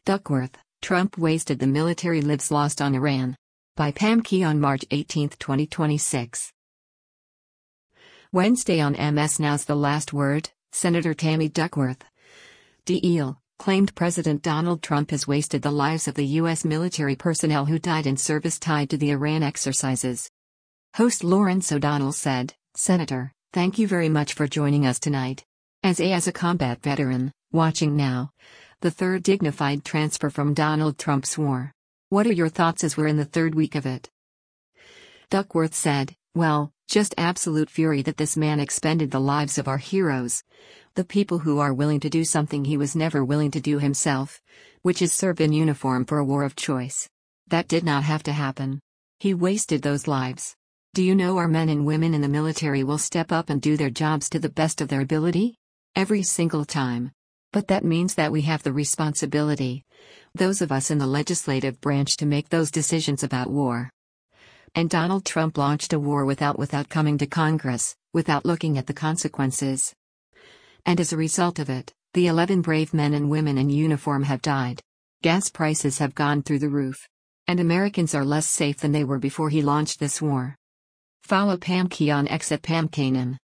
Duckworth, Trump wasted the military lives lost on Iran. By Pam Key on March 18, 2026. Wednesday on MS Now's The Last Word, Senator Tammy Duckworth, DL, claimed President Donald Trump has wasted the lives of the U.S. military personnel who died in service tied to the Iran exercises. Host Lawrence O'Donnell said, "Senator, thank you very much for joining us tonight. As a combat veteran, watching now, the third dignified transfer from Donald Trump's war. What are your thoughts as we're in the third week of it?" Duckworth said, "Well, just absolute fury that this man expended the lives of our heroes. The people who are willing to do something he was never willing to do himself, which is serve in uniform for a war of choice. That did not have to happen. He wasted those lives. Do you know our men and women in the military will step up and do their jobs to the best of their ability? Every single time. But that means that we have the responsibility, those of us in the legislative branch, to make those decisions about war. And Donald Trump launched a war without coming to Congress, without looking at the consequences. And as a result of it, the 11 brave men and women in uniform have died. Gas prices have gone through the roof. And Americans are less safe than they were before he launched this war." Follow Pam Key on X at Pam Kanem.